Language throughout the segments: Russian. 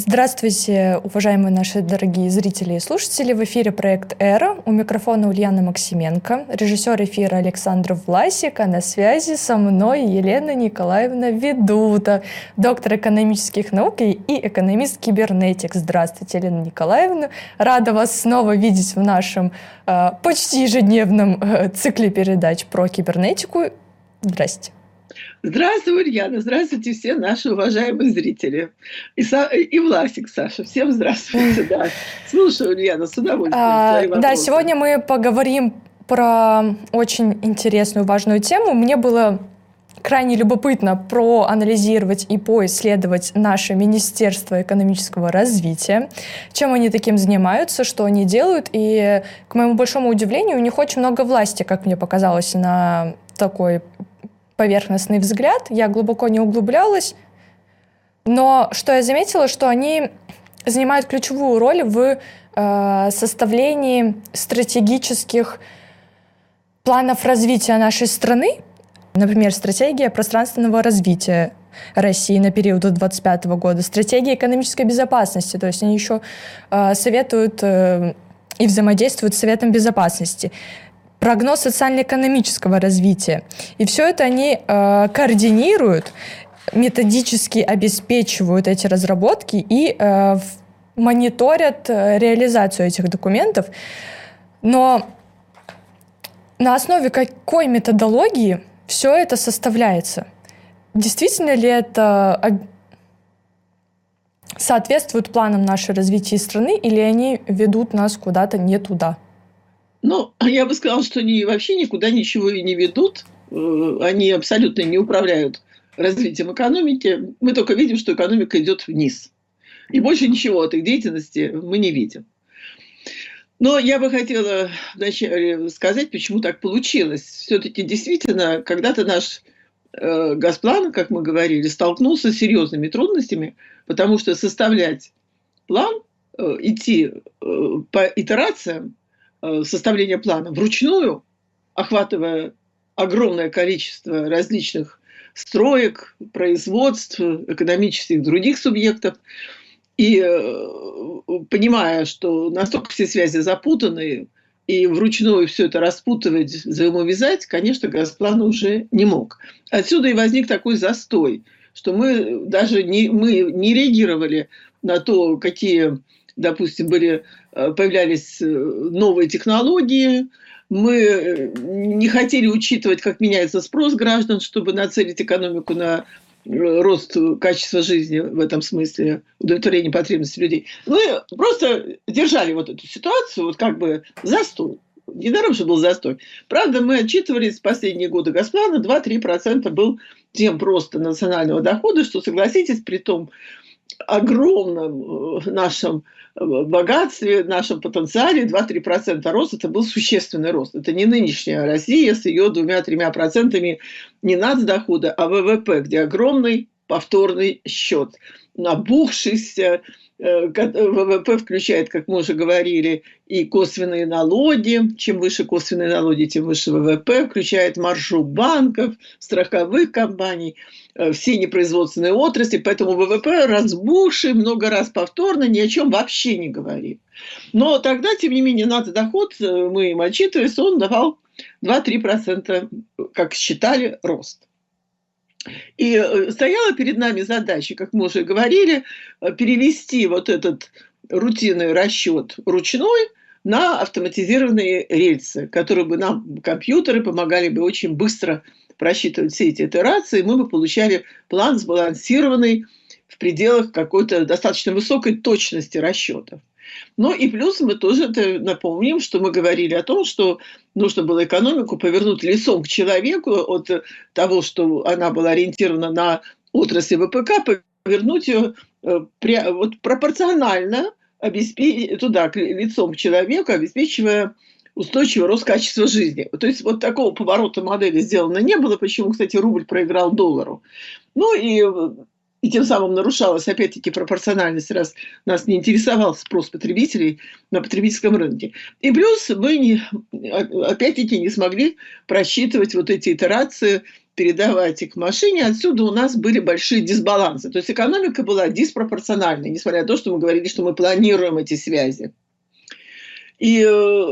Здравствуйте, уважаемые наши дорогие зрители и слушатели. В эфире проект «Эра». У микрофона Ульяна Максименко, режиссер эфира Александр Власик, а на связи со мной Елена Николаевна Ведута, доктор экономических наук и экономист-кибернетик. Здравствуйте, Елена Николаевна. Рада вас снова видеть в нашем почти ежедневном цикле передач про кибернетику. Здрасте. Здравствуй, Ульяна. Здравствуйте все наши уважаемые зрители. И Власик, Саша. Всем здравствуйте. Да. Слушаю, Ульяна, с удовольствием. Да, сегодня мы поговорим про очень интересную, важную тему. Мне было крайне любопытно проанализировать и поисследовать наше Министерство экономического развития, чем они таким занимаются, что они делают. И, к моему большому удивлению, у них очень много власти, как мне показалось, на такой поверхностный взгляд. Я глубоко не углублялась. Но что я заметила, что они занимают ключевую роль в составлении стратегических планов развития нашей страны. Например, стратегия пространственного развития России на период до 2025 года, стратегия экономической безопасности, то есть они еще советуют и взаимодействуют с Советом Безопасности, прогноз социально-экономического развития. И все это они координируют, методически обеспечивают эти разработки и мониторят реализацию этих документов. Но на основе какой методологии все это составляется? Действительно ли это соответствует планам нашего развития страны, или они ведут нас куда-то не туда? Ну, я бы сказала, что они вообще никуда ничего и не ведут. Они абсолютно не управляют развитием экономики. Мы только видим, что экономика идет вниз. И больше ничего от их деятельности мы не видим. Но я бы хотела вначале сказать, почему так получилось. Все-таки действительно, когда-то наш Госплан, как мы говорили, столкнулся с серьезными трудностями, потому что составлять план, идти по итерациям, составления плана вручную, охватывая огромное количество различных строек, производств, экономических других субъектов, и понимая, что настолько все связи запутаны, и вручную все это распутывать, взаимовязать, конечно, Госплан уже не мог. Отсюда и возник такой застой, что мы даже не реагировали на то, какие, допустим, появлялись новые технологии. Мы не хотели учитывать, как меняется спрос граждан, чтобы нацелить экономику на рост качества жизни, в этом смысле удовлетворение потребностей людей. Мы просто держали вот эту ситуацию, вот как бы застой. Недаром же был застой. Правда, мы отчитывались в последние годы Госплана, 2-3% был тем просто национального дохода, что, согласитесь, при том огромном нашем богатстве, нашем потенциале 2-3% рост, это был существенный рост. Это не нынешняя Россия с ее 2-3% не нацдохода, а ВВП, где огромный повторный счет. Набухшийся ВВП включает, как мы уже говорили, и косвенные налоги. Чем выше косвенные налоги, тем выше ВВП. Включает маржу банков, страховых компаний, все непроизводственные отрасли. Поэтому ВВП разбухший, много раз повторно, ни о чем вообще не говорит. Но тогда, тем не менее, нацдоход, мы им отчитывались, он давал 2-3%, как считали, рост. И стояла перед нами задача, как мы уже говорили, перевести вот этот рутинный расчет ручной на автоматизированные рельсы, которые бы нам, компьютеры, помогали бы очень быстро просчитывать все эти итерации, мы бы получали план сбалансированный в пределах какой-то достаточно высокой точности расчетов. Ну и плюс мы тоже напомним, что мы говорили о том, что нужно было экономику повернуть лицом к человеку от того, что она была ориентирована на отрасль ВПК, повернуть ее вот пропорционально туда, лицом к человеку, обеспечивая устойчивый рост качества жизни. То есть вот такого поворота модели сделано не было, почему, кстати, рубль проиграл доллару. Ну и тем самым нарушалась, опять-таки, пропорциональность, раз нас не интересовал спрос потребителей на потребительском рынке. И плюс мы, опять-таки, не смогли просчитывать вот эти итерации передавать их к машине. Отсюда у нас были большие дисбалансы. То есть экономика была диспропорциональной, несмотря на то, что мы говорили, что мы планируем эти связи. И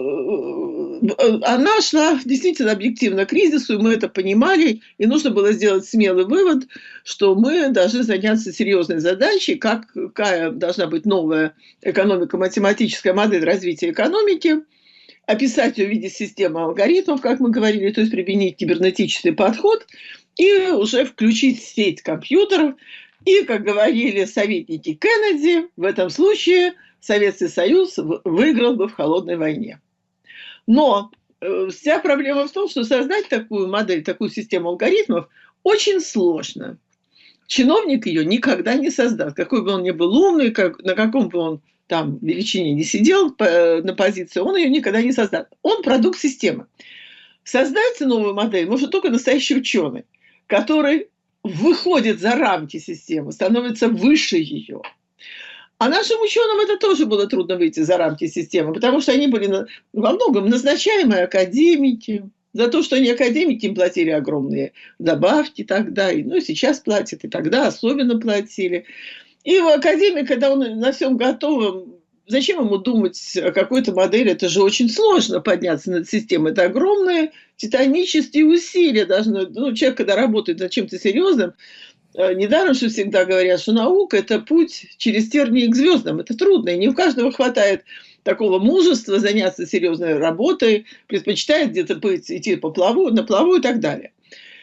она шла действительно объективно к кризису, и мы это понимали, и нужно было сделать смелый вывод, что мы должны заняться серьезной задачей, какая должна быть новая экономико-математическая модель развития экономики, описать ее в виде системы алгоритмов, как мы говорили, то есть применить кибернетический подход и уже включить сеть компьютеров. И, как говорили советники Кеннеди, в этом случае Советский Союз выиграл бы в холодной войне. Но вся проблема в том, что создать такую модель, такую систему алгоритмов очень сложно. Чиновник ее никогда не создаст. Какой бы он ни был умный, на каком бы он там величине не сидел на позиции, он ее никогда не создаст. Он продукт системы. Создать новую модель может только настоящий ученый, который выходит за рамки системы, становится выше ее. А нашим ученым это тоже было трудно выйти за рамки системы, потому что они были во многом назначаемые академики. За то, что они академики, им платили огромные добавки тогда, и сейчас платят, и тогда особенно платили. И у академика, когда он на всем готовом, зачем ему думать о какой-то модели? Это же очень сложно подняться над системой. Это огромные титанические усилия. Человек, когда работает над чем-то серьезным, недаром, что всегда говорят, что наука – это путь через тернии к звездам. Это трудно, и не у каждого хватает такого мужества заняться серьезной работой, предпочитает где-то идти на плаву и так далее.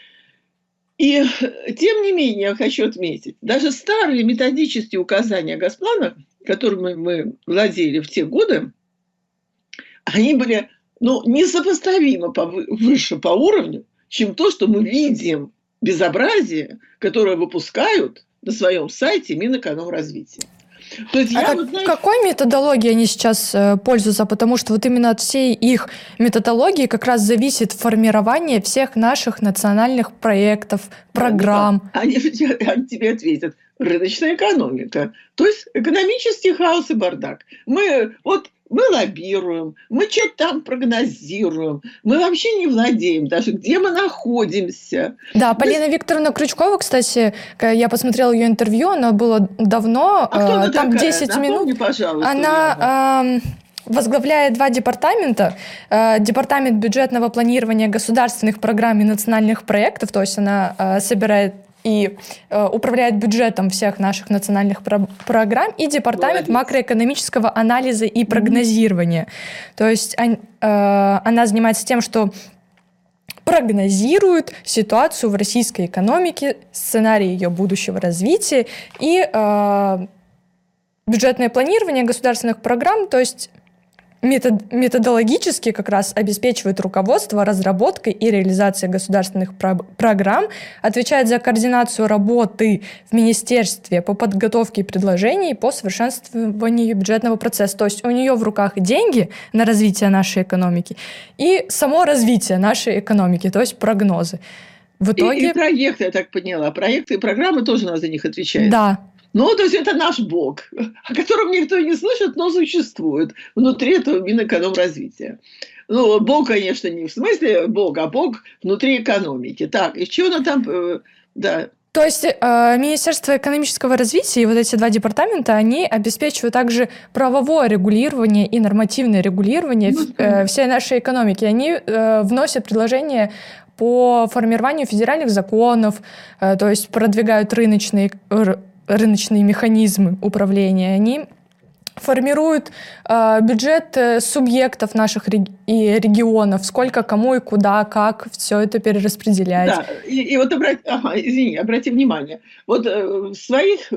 И тем не менее, я хочу отметить, даже старые методические указания Госплана, которыми мы владели в те годы, они были несопоставимо выше по уровню, чем то, что мы видим безобразие, которое выпускают на своем сайте Минэкономразвития. То есть какой методологией они сейчас пользуются? Потому что вот именно от всей их методологии как раз зависит формирование всех наших национальных проектов, программ. Они тебе ответят. Рыночная экономика. То есть экономический хаос и бардак. Мы лоббируем, мы что-то там прогнозируем, мы вообще не владеем даже, где мы находимся. Да, Полина Викторовна Крючкова, кстати, я посмотрела ее интервью, оно было давно, там такая? 10 Напомни, минут. Пожалуйста, она возглавляет 2 департамента. Департамент бюджетного планирования государственных программ и национальных проектов, то есть она собирает и управляет бюджетом всех наших национальных программ, и департамент макроэкономического анализа и прогнозирования. То есть она занимается тем, что прогнозирует ситуацию в российской экономике, сценарий ее будущего развития и бюджетное планирование государственных программ, то есть методологически как раз обеспечивает руководство разработкой и реализацией государственных программ, отвечает за координацию работы в министерстве по подготовке предложений по совершенствованию бюджетного процесса. То есть у нее в руках деньги на развитие нашей экономики и само развитие нашей экономики, то есть прогнозы. В итоге... И проекты, я так поняла. Проекты и программы тоже надо за них отвечать. Да. То есть это наш Бог, о котором никто не слышит, но существует внутри этого Минэкономразвития. Бог, конечно, не в смысле Бог, а Бог внутри экономики. Так, и что она там... Да. То есть Министерство экономического развития и вот эти 2 департамента, они обеспечивают также правовое регулирование и нормативное регулирование всей нашей экономики. Они вносят предложения по формированию федеральных законов, то есть продвигают рыночные механизмы управления, они формируют бюджет субъектов наших и регионов, сколько кому и куда, как все это перераспределять. Да, и вот обрати внимание, вот в своих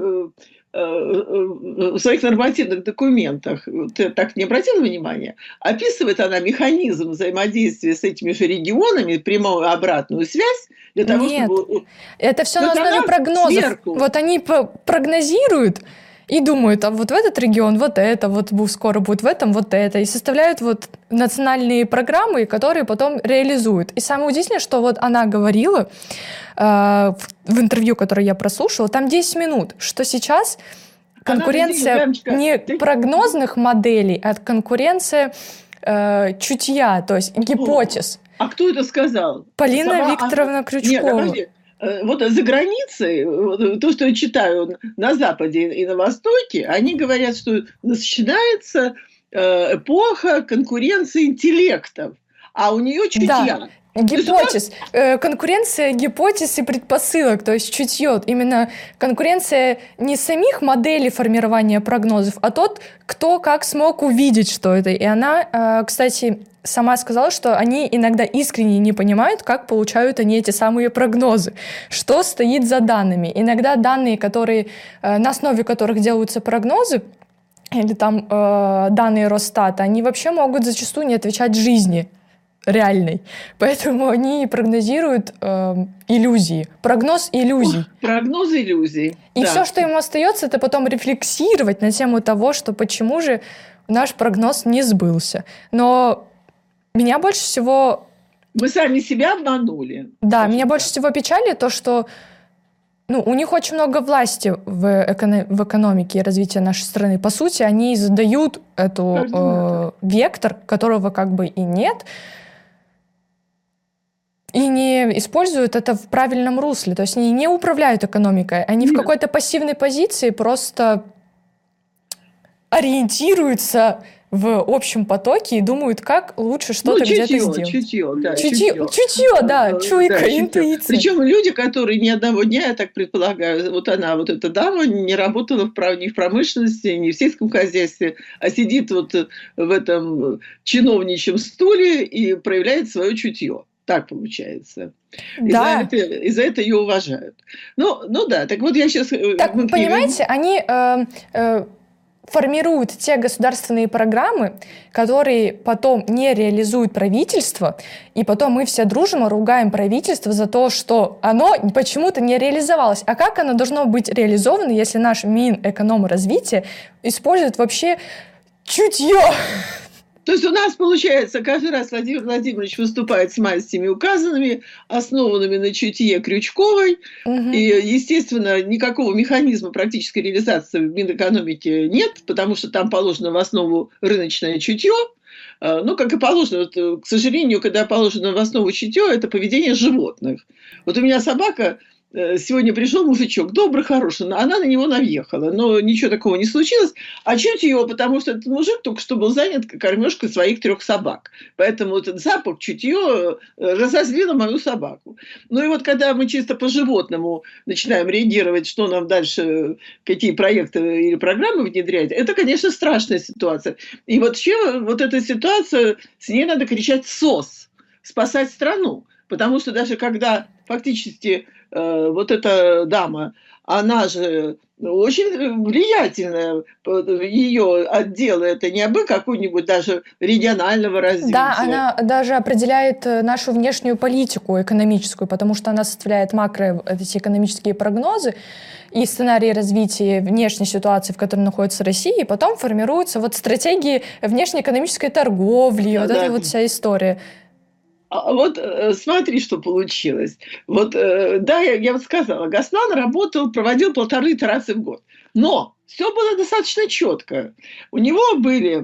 нормативных документах, ты так не обратила внимания, описывает она механизм взаимодействия с этими же регионами, прямую и обратную связь, для того, Нет, чтобы... это все на основе прогнозов. Сверху. Вот они прогнозируют и думают, а вот в этот регион вот это, вот скоро будет в этом вот это, и составляют вот национальные программы, которые потом реализуют. И самое удивительное, что вот она говорила в интервью, которое я прослушала, там 10 минут, что сейчас конкуренция не прогнозных моделей, а конкуренция чутья, то есть гипотез. А кто это сказал? Полина Викторовна Нет, Крючкова. подожди. Вот за границей, то, что я читаю на Западе и на Востоке, они говорят, что начинается эпоха конкуренции интеллектов, а у нее чутья. Да. Гипотез. Конкуренция гипотез и предпосылок, то есть чутье. Именно конкуренция не самих моделей формирования прогнозов, а тот, кто как смог увидеть, что это. И она, кстати, сама сказала, что они иногда искренне не понимают, как получают они эти самые прогнозы, что стоит за данными. Иногда данные, на основе которых делаются прогнозы, или там данные Росстата, они вообще могут зачастую не отвечать жизни реальной. Поэтому они прогнозируют иллюзии. Прогноз иллюзий. Прогноз иллюзий. И все, что им остается, это потом рефлексировать на тему того, что почему же наш прогноз не сбылся. Но меня больше всего... Мы сами себя обманули. Да, меня больше всего печалит то, что у них очень много власти в экономике и развитии нашей страны. По сути, они задают эту вектор, которого как бы и нет, и не используют это в правильном русле. То есть они не управляют экономикой. Они в какой-то пассивной позиции просто ориентируются в общем потоке и думают, как лучше что-то где-то сделать. Чутье, да, чуйка, интуиция. Причем люди, которые ни одного дня, я так предполагаю, вот эта дама не работала ни в промышленности, ни в сельском хозяйстве, а сидит вот в этом чиновничьем стуле и проявляет свое чутье. Так получается. Да. И за это ее уважают. Ну да, так вот я сейчас... Так, понимаете, они формируют те государственные программы, которые потом не реализует правительство, и потом мы все дружно ругаем правительство за то, что оно почему-то не реализовалось. А как оно должно быть реализовано, если наш Минэкономразвитие использует вообще чутье? То есть у нас, получается, каждый раз Владимир Владимирович выступает с мастями указанными, основанными на чутье Крючковой. И, естественно, никакого механизма практической реализации в Минэкономике нет, потому что там положено в основу рыночное чутье. Как и положено, к сожалению, когда положено в основу чутье, это поведение животных. Вот у меня собака... Сегодня пришел мужичок, добрый, хороший, она на него наехала, но ничего такого не случилось. А чутье, потому что этот мужик только что был занят кормежкой своих 3 собак. Поэтому этот запах, чутье разозлило мою собаку. Ну и вот когда мы чисто по-животному начинаем реагировать, что нам дальше, какие проекты или программы внедрять, это, конечно, страшная ситуация. И вообще вот эта ситуация, с ней надо кричать «СОС», спасать страну. Потому что даже когда фактически вот эта дама, она же очень влиятельная, ее отдел это не абы какой-нибудь даже регионального развития. Да, она даже определяет нашу внешнюю политику экономическую, потому что она составляет эти экономические прогнозы и сценарии развития внешней ситуации, в которой находится Россия, и потом формируются вот стратегии внешнеэкономической торговли, эта вот вся история. А вот смотри, что получилось. Вот, да, я вот сказала, Гаслан проводил 1,5 итерации в год. Но все было достаточно четко. У него были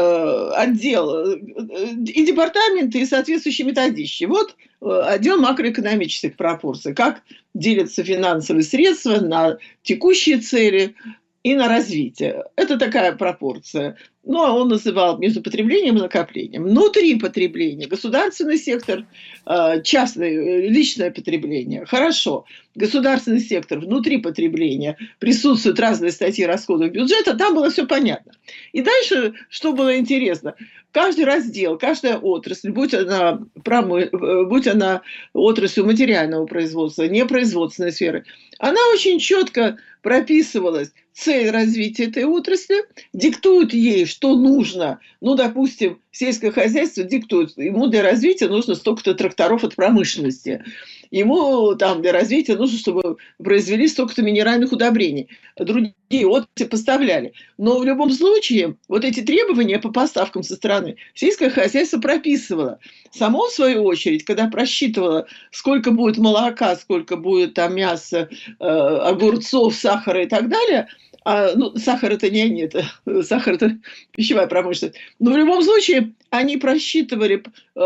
отдел и департаменты, и соответствующие методички. Вот отдел макроэкономических пропорций. Как делятся финансовые средства на текущие цели и на развитие. Это такая пропорция. Ну, он называл между потреблением и накоплением. Внутри потребления государственный сектор, частное, личное потребление. Хорошо. Государственный сектор, внутри потребления присутствуют разные статьи расходов бюджета. Там было все понятно. И дальше, что было интересно, каждый раздел, каждая отрасль, будь она отраслью материального производства, непроизводственной сферы, она очень четко прописывалась цель развития этой отрасли, диктует ей, что нужно. Ну, допустим, сельское хозяйство диктует, ему для развития нужно столько-то тракторов от промышленности. Ему там для развития нужно, чтобы произвели столько-то минеральных удобрений. Другие отрасли поставляли. Но в любом случае, вот эти требования по поставкам со стороны сельское хозяйство прописывало. Само, в свою очередь, когда просчитывало, сколько будет молока, сколько будет там мяса, огурцов, сахара и так далее, Ну, сахар это не они, это сахар это пищевая промышленность. Но в любом случае они просчитывали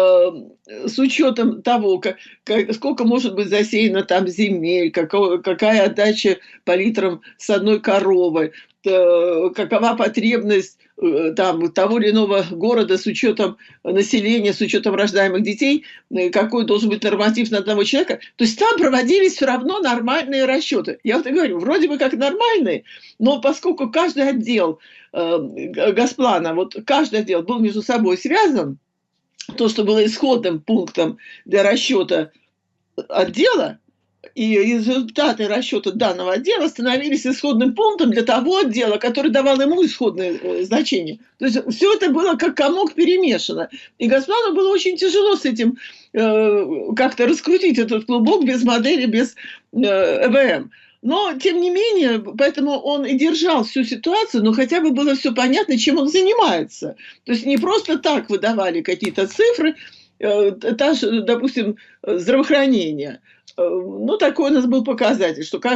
с учетом того, сколько может быть засеяно там земель, какая отдача по литрам с одной коровы, какова потребность там, того или иного города с учетом населения, с учетом рождаемых детей, какой должен быть норматив на одного человека. То есть там проводились все равно нормальные расчеты. Я вот и говорю, вроде бы как нормальные, но поскольку каждый отдел Госплана, вот каждый отдел был между собой связан, то, что было исходным пунктом для расчета отдела, и результаты расчета данного отдела становились исходным пунктом для того отдела, который давал ему исходное значение. То есть все это было как комок перемешано. И Госплану было очень тяжело с этим как-то раскрутить этот клубок без модели, без ЭВМ. Но, тем не менее, поэтому он и держал всю ситуацию, но хотя бы было все понятно, чем он занимается. То есть не просто так выдавали какие-то цифры, допустим, здравоохранение. Ну, такой у нас был показатель, что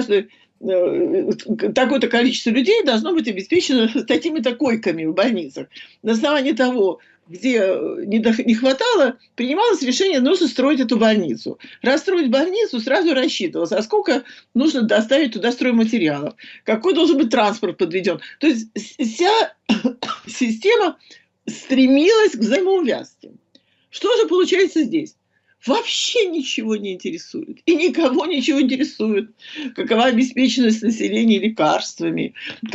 такое-то количество людей должно быть обеспечено такими-то койками в больницах. На основании того, где не хватало, принималось решение, нужно строить эту больницу. Раз строить больницу, сразу рассчитывалось, а сколько нужно доставить туда стройматериалов, какой должен быть транспорт подведен. То есть вся система стремилась к взаимоувязке. Что же получается здесь? Вообще ничего не интересует. И никого ничего интересует. Какова обеспеченность населения лекарствами,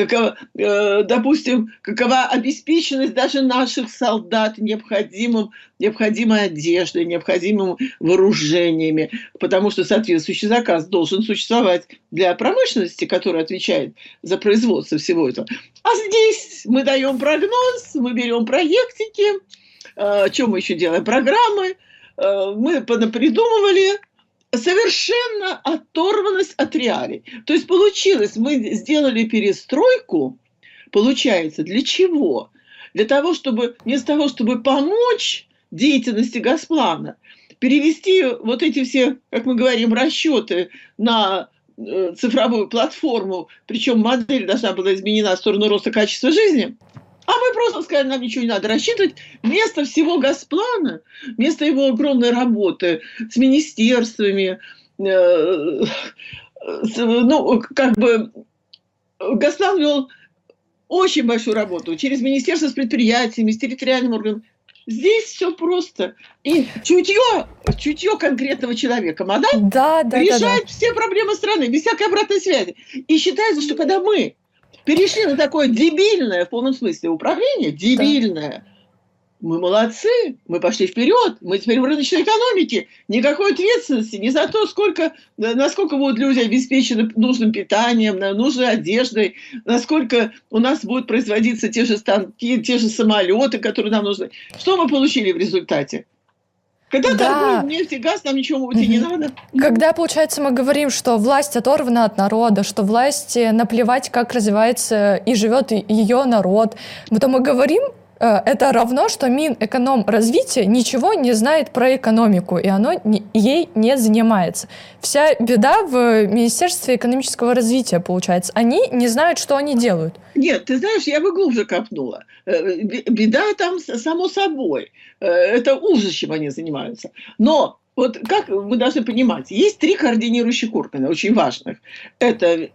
допустим, какова обеспеченность даже наших солдат необходимой одеждой, необходимыми вооружениями, потому что соответствующий заказ должен существовать для промышленности, которая отвечает за производство всего этого. А здесь мы даем прогноз, мы берем проектики, что мы еще делаем? Программы. Мы придумывали совершенно оторванность от реалий. То есть получилось, мы сделали перестройку, получается, для чего? Для того, чтобы вместо того, чтобы помочь деятельности Госплана, перевести вот эти все, как мы говорим, расчеты на цифровую платформу, причем модель должна была изменена в сторону роста качества жизни. А мы просто сказали, нам ничего не надо рассчитывать. Вместо всего Госплана, вместо его огромной работы с министерствами, Госплан вел очень большую работу через министерство с предприятиями, с территориальным органом. Здесь все просто. И чутье конкретного человека, решает все проблемы страны, без всякой обратной связи. И считается, что когда мы перешли на такое дебильное, в полном смысле, управление, дебильное. Мы молодцы, мы пошли вперед, мы теперь в рыночной экономике. Никакой ответственности ни за то, насколько будут люди обеспечены нужным питанием, нужной одеждой, насколько у нас будут производиться те же станки, те же самолеты, которые нам нужны. Что мы получили в результате? Когда торгуем нефть и газ, нам ничего идти не надо. Когда, получается, мы говорим, что власть оторвана от народа, что власти наплевать, как развивается и живет ее народ, то мы говорим, это равно, что Минэкономразвития ничего не знает про экономику, и оно ей не занимается. Вся беда в Министерстве экономического развития, получается. Они не знают, что они делают. Нет, ты знаешь, я бы глубже копнула. Беда там само собой. Это ужас, чем они занимаются. Но вот как мы должны понимать, есть 3 координирующих органа, очень важных. Это,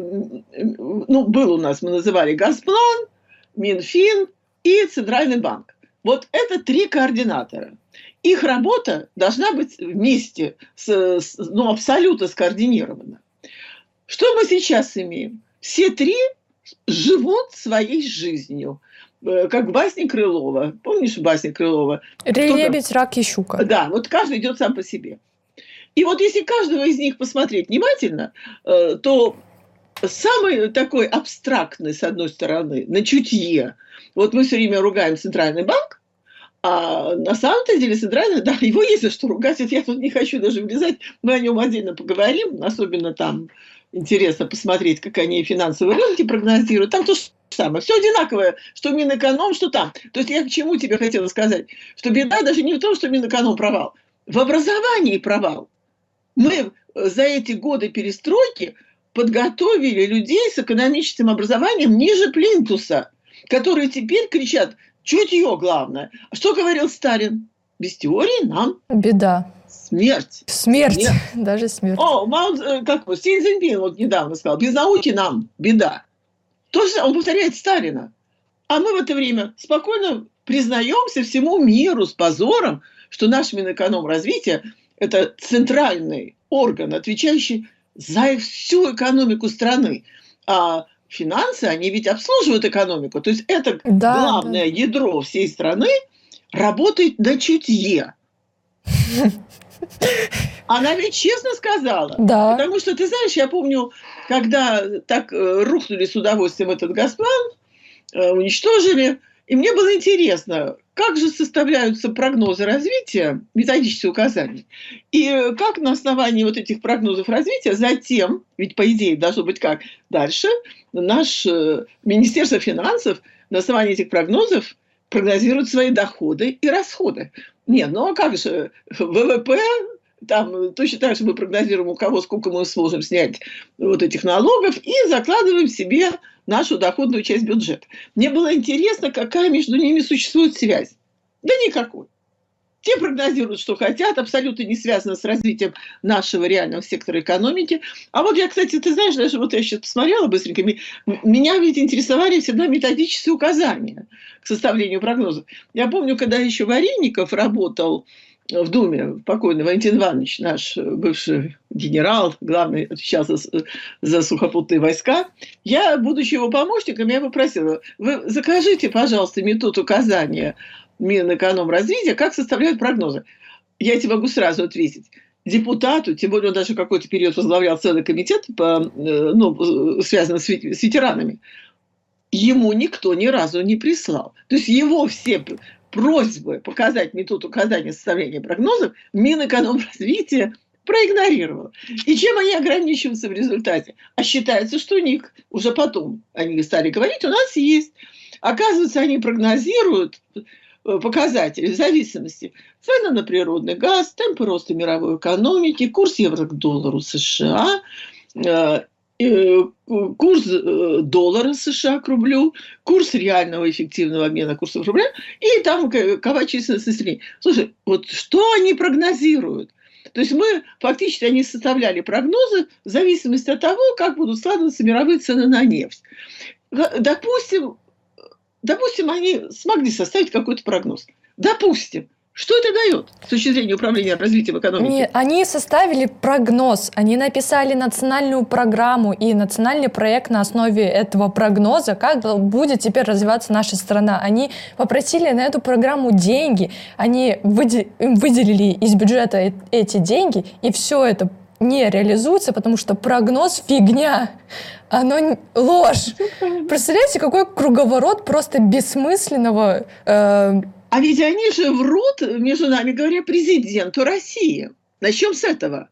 был у нас, мы называли Госплан, Минфин и Центральный банк. Вот это 3 координатора. Их работа должна быть вместе, абсолютно скоординирована. Что мы сейчас имеем? Все 3 живут своей жизнью. Как в басне Крылова. Помнишь в басне Крылова? Лебедь, рак и щука. Да, вот каждый идет сам по себе. И вот если каждого из них посмотреть внимательно, то самый такой абстрактный, с одной стороны, на чутье. Вот мы все время ругаем Центральный банк, а на самом-то деле Центральный, да, его есть за что ругать. Я тут не хочу даже влезать, мы о нем отдельно поговорим, особенно там интересно посмотреть, как они финансовые рынки прогнозируют. Там то же самое. Все одинаковое, что Минэконом, что там. То есть я к чему тебе хотела сказать? Что беда даже не в том, что Минэконом провал. В образовании провал. Мы за эти годы перестройки подготовили людей с экономическим образованием ниже плинтуса, которые теперь кричат: чутье главное. А что говорил Сталин? Без теории нам беда. Смерть. Смерть. Даже смерть. Си Цзиньпин вот недавно сказал: без науки нам беда. То же он повторяет Сталина. А мы в это время спокойно признаемся всему миру с позором, что наш Минэкономразвития – это центральный орган, отвечающий за всю экономику страны. А финансы, они ведь обслуживают экономику. То есть это главное ядро всей страны работает на чутье. Она ведь честно сказала. Да. Потому что, ты знаешь, я помню, когда так рухнули с удовольствием этот «Газпром», уничтожили, и мне было интересно, как же составляются прогнозы развития, методические указания, и как на основании вот этих прогнозов развития затем, ведь по идее должно быть как дальше, наше Министерство финансов на основании этих прогнозов прогнозирует свои доходы и расходы. Нет, ну а как же ВВП, там точно так же мы прогнозируем, у кого сколько мы сможем снять вот этих налогов, и закладываем себе нашу доходную часть бюджета. Мне было интересно, какая между ними существует связь. Да никакой. Те прогнозируют, что хотят, абсолютно не связано с развитием нашего реального сектора экономики. А вот я, кстати, ты знаешь, даже вот я сейчас посмотрела быстренько, меня ведь интересовали всегда методические указания к составлению прогнозов. Я помню, когда еще Вареников работал в Думе, покойный Валентин Иванович, наш бывший генерал, главный, отвечал за сухопутные войска. Я, будучи его помощником, я попросила: вы закажите, пожалуйста, метод указания Минэкономразвития, как составляют прогнозы. Я тебе могу сразу ответить. Депутату, тем более он даже какой-то период возглавлял целый комитет, связанный с ветеранами, ему никто ни разу не прислал. То есть его все просьбы показать метод указания составления прогнозов Минэкономразвития проигнорировал. И чем они ограничиваются в результате? А считается, что у них уже потом, они стали говорить, у нас есть. Оказывается, они прогнозируют показатели в зависимости цены на природный газ, темпы роста мировой экономики, курс евро к доллару США, курс доллара США к рублю, курс реального эффективного обмена курсов рубля и там какова численность населения. Слушай, вот что они прогнозируют? То есть мы фактически они составляли прогнозы в зависимости от того, как будут складываться мировые цены на нефть. Допустим, они смогли составить какой-то прогноз. Допустим. Что это дает с точки зрения управления развитием экономики? Нет, они составили прогноз, они написали национальную программу и национальный проект на основе этого прогноза, как будет теперь развиваться наша страна. Они попросили на эту программу деньги, они выделили из бюджета эти деньги, и все это не реализуется, потому что прогноз фигня, оно ложь. Представляете, какой круговорот просто бессмысленного... А ведь они же врут, между нами говоря, президенту России. Начнем с этого.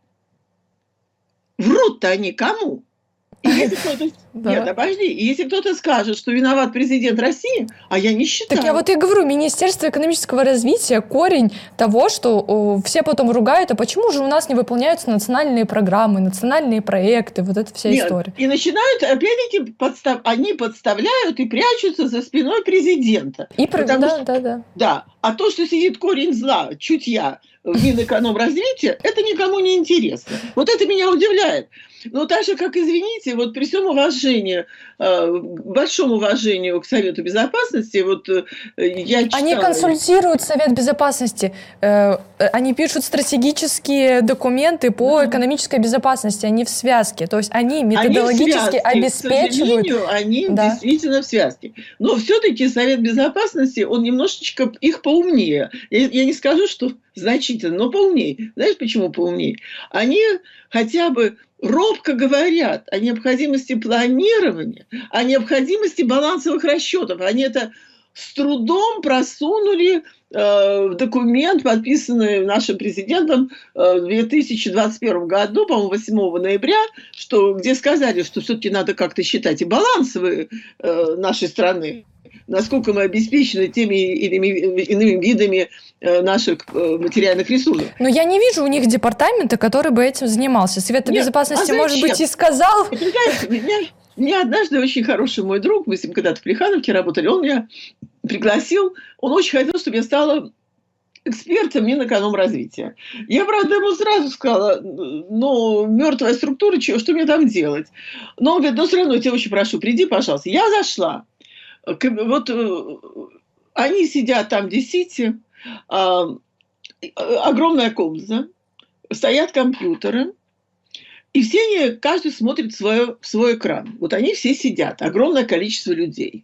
Врут-то они кому? И если кто-то... Нет, обожди. И если кто-то скажет, что виноват президент России, а я не считаю. Так я вот и говорю, Министерство экономического развития — корень того, что все потом ругают, а почему же у нас не выполняются национальные программы, национальные проекты, вот эта вся история. И начинают, опять-таки, они подставляют и прячутся за спиной президента. Да. А то, что сидит корень зла, чутья в Минэкономразвития, это никому не интересно. Вот это меня удивляет. Но так же, как, извините, вот при всем уважении, большом уважению к Совету Безопасности, вот я читала... Они консультируют Совет Безопасности, они пишут стратегические документы по экономической безопасности, они в связке, то есть они методологически обеспечивают... К сожалению, они действительно в связке. Но все-таки Совет Безопасности, он немножечко их поумнее. Я не скажу, что значительно, но поумнее. Знаешь, почему поумнее? Они хотя бы робко говорят о необходимости планирования, о необходимости балансовых расчетов. Они это с трудом просунули в документ, подписанный нашим президентом в 2021 году, по-моему, 8 ноября, где сказали, что все-таки надо как-то считать и балансовые нашей страны. насколько мы обеспечены теми или иными видами наших материальных ресурсов. Но я не вижу у них департамента, который бы этим занимался. Совет безопасности, может быть, и сказал. У меня однажды очень хороший мой друг, мы с ним когда-то в Плехановке работали, он меня пригласил, он очень хотел, чтобы я стала экспертом Минэкономразвития. Я, правда, ему сразу сказала, мертвая структура, что мне там делать? Но он говорит, все равно, я тебя очень прошу, приди, пожалуйста. Я зашла. Вот они сидят там, где Сити, огромная комната, стоят компьютеры, и все они, каждый смотрит в свой экран. Вот они все сидят, огромное количество людей.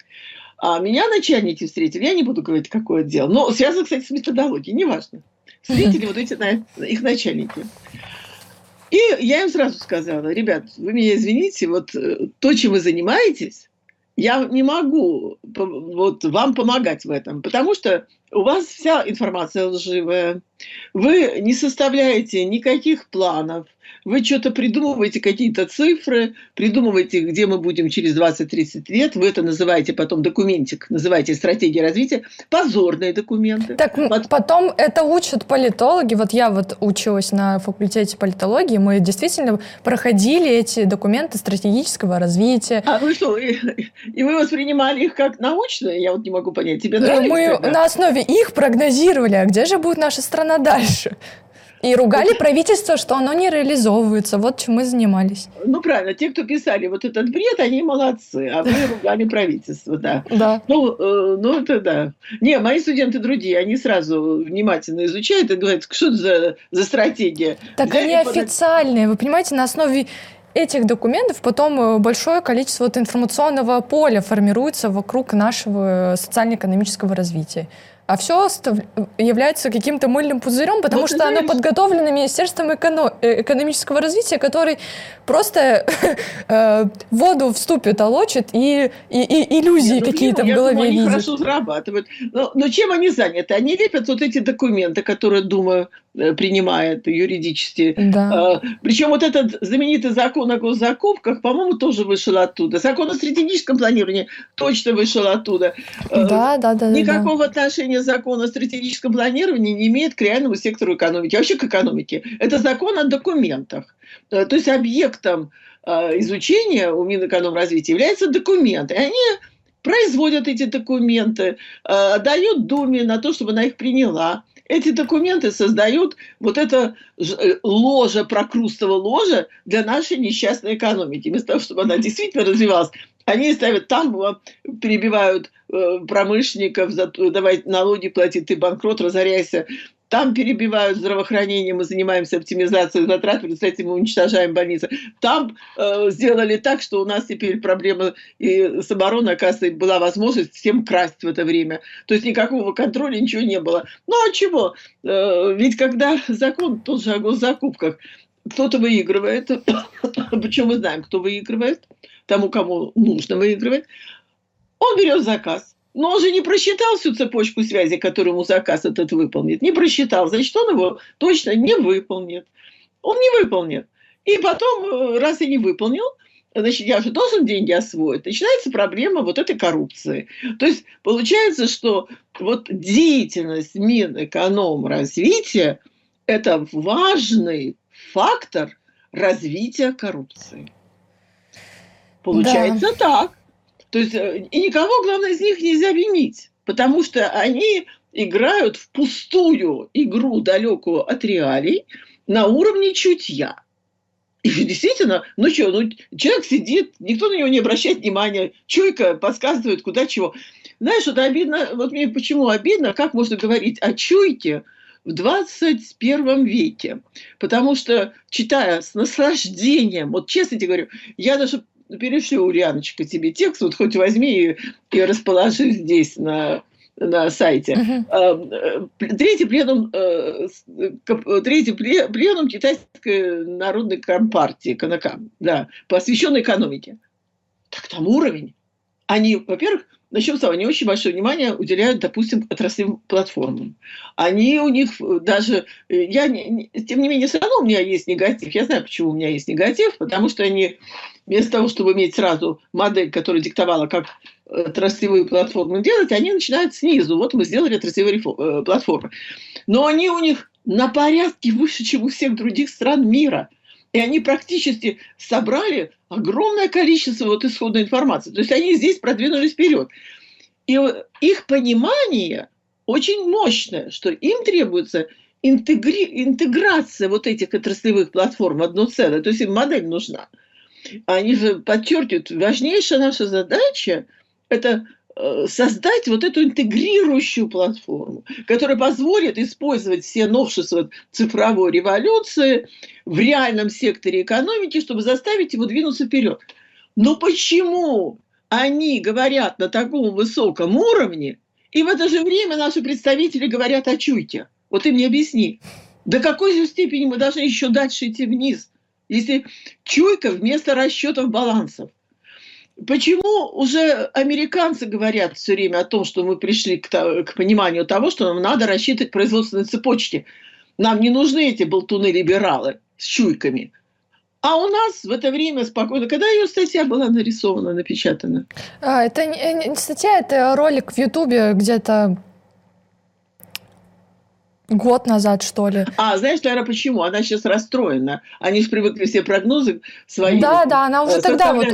А меня начальники встретили, я не буду говорить, какое дело, но связано, кстати, с методологией, неважно. Встретили вот эти их начальники. И я им сразу сказала, ребят, вы меня извините, вот то, чем вы занимаетесь, я не могу вам помогать в этом, потому что у вас вся информация лживая, вы не составляете никаких планов, вы что-то придумываете, какие-то цифры, придумываете, где мы будем через 20-30 лет, вы это называете потом документик, называете стратегией развития, позорные документы. Так потом это учат политологи, вот я училась на факультете политологии, мы действительно проходили эти документы стратегического развития. А вы что, и вы воспринимали их как научные? Я не могу понять, тебе нравится? Мы на основе их прогнозировали, а где же будет наша страна дальше? И ругали правительство, что оно не реализовывается. Вот чем мы занимались. Правильно. Те, кто писали вот этот бред, они молодцы. А вы ругали правительство, да. Да. Это да. Не, мои студенты другие. Они сразу внимательно изучают и говорят, что это за стратегия. Так они официальные. Вы понимаете, на основе этих документов потом большое количество информационного поля формируется вокруг нашего социально-экономического развития. А все является каким-то мыльным пузырем, потому что оно подготовлено Министерством экономического развития, который просто воду в ступе толочит и иллюзии какие-то в голове видит. Они хорошо зарабатывают. Но чем они заняты? Они лепят вот эти документы, которые Дума принимает юридически. Да. Причем вот этот знаменитый закон о госзакупках, по-моему, тоже вышел оттуда. Закон о стратегическом планировании точно вышел оттуда. Да. Никакого отношения закон о стратегическом планировании не имеет к реальному сектору экономики, вообще к экономике. Это закон о документах. То есть объектом изучения у Минэкономразвития являются документы. И они производят эти документы, дают Думе на то, чтобы она их приняла. Эти документы создают вот это ложе, прокрустово ложе для нашей несчастной экономики. Вместо того, чтобы она действительно развивалась, они ставят там, перебивают промышленников, давай налоги плати, ты банкрот, разоряйся. Там перебивают здравоохранение, мы занимаемся оптимизацией затрат, кстати, мы уничтожаем больницы. Там сделали так, что у нас теперь проблема и с обороной, оказывается, была возможность всем красть в это время. То есть никакого контроля, ничего не было. А чего? Ведь когда закон тоже о госзакупках, кто-то выигрывает, причем мы знаем, кто выигрывает, тому, кому нужно выигрывать, он берет заказ. Но он же не просчитал всю цепочку связи, которую ему заказ этот выполнит. Не просчитал. Значит, он его точно не выполнит. Он не выполнит. И потом, раз и не выполнил, значит, я же должен деньги освоить. Начинается проблема вот этой коррупции. То есть, получается, что вот деятельность Минэкономразвития – это важный фактор развития коррупции. Получается так. То есть, и никого, главное, из них нельзя винить, потому что они играют в пустую игру, далекую от реалий, на уровне чутья. И действительно, человек сидит, никто на него не обращает внимания, чуйка подсказывает, куда чего. Знаешь, вот обидно, вот мне почему обидно, как можно говорить о чуйке в 21 веке. Потому что, читая с наслаждением, вот честно тебе говорю, я даже перешлю, Ульяночка, тебе текст, вот хоть возьми и расположи здесь на сайте. Третий пленум Китайской народной компартии, КНК, да, посвященный экономике. Так там уровень. Они, во-первых, начнем с того, они очень большое внимание уделяют, допустим, отраслевым платформам. Они у них даже... тем не менее, все равно у меня есть негатив. Я знаю, почему у меня есть негатив, потому что они вместо того, чтобы иметь сразу модель, которая диктовала, как отраслевые платформы делать, они начинают снизу. Вот мы сделали отраслевые платформы. Но они у них на порядке выше, чем у всех других стран мира. И они практически собрали огромное количество вот исходной информации. То есть они здесь продвинулись вперед. И их понимание очень мощное, что им требуется интеграция вот этих отраслевых платформ в одно целое. То есть им модель нужна. Они же подчеркивают, важнейшая наша задача – это создать вот эту интегрирующую платформу, которая позволит использовать все новшества цифровой революции в реальном секторе экономики, чтобы заставить его двинуться вперед. Но почему они говорят на таком высоком уровне, и в это же время наши представители говорят о чуйке? Вот ты мне объясни, до какой же степени мы должны еще дальше идти вниз, если чуйка вместо расчетов балансов? Почему уже американцы говорят все время о том, что мы пришли к пониманию того, что нам надо рассчитывать производственные цепочки? Нам не нужны эти болтуны-либералы с чуйками. А у нас в это время спокойно... Когда ее статья была нарисована, напечатана? Это не статья, это ролик в Ютубе где-то год назад, что ли. Знаешь, наверное, почему? Она сейчас расстроена. Они же привыкли все прогнозы свои. Да, она уже